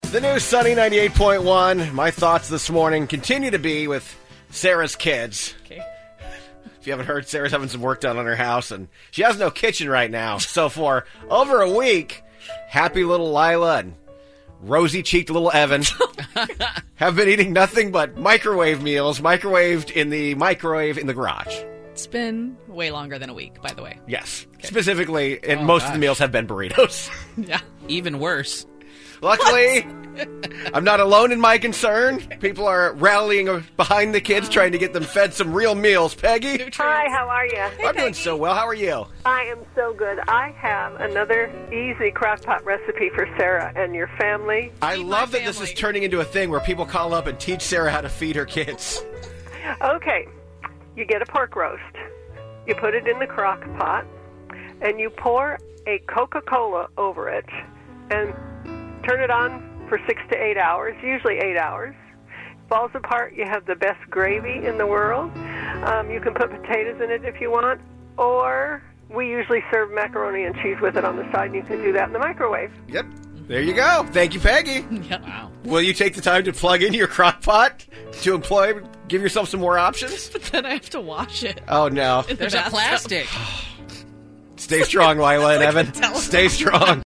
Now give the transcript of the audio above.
The new Sunny 98.1. My thoughts this morning continue to be with Sarah's kids. Okay. If you haven't heard, Sarah's having some work done on her house, and she has no kitchen right now. So for over a week, happy little Lila and rosy-cheeked little Evan have been eating nothing but microwave meals, microwaved in the microwave in the garage. It's been way longer than a week, by the way. Yes. Okay. Specifically, and most of the meals have been burritos. Yeah. Even worse. Luckily, I'm not alone in my concern. People are rallying behind the kids, trying to get them fed some real meals. Peggy? Hi, how are you? I'm doing so well. How are you? I am so good. I have another easy crock pot recipe for Sarah and your family. I love that this family. is turning into a thing where people call up and teach Sarah how to feed her kids. Okay, you get a pork roast. You put it in the crock pot, and you pour a Coca-Cola over it, and turn it on for 6 to 8 hours, usually 8 hours. Falls apart, you have the best gravy in the world. You can put potatoes in it if you want, or we usually serve macaroni and cheese with it on the side, and you can do that in the microwave. Yep. There you go. Thank you, Peggy. Yeah. Wow. Will you take the time to plug in your crock pot to give yourself some more options? But then I have to wash it. Oh, no. in the There's a bathtub. plastic. Stay strong, Lila and Evan. Stay strong.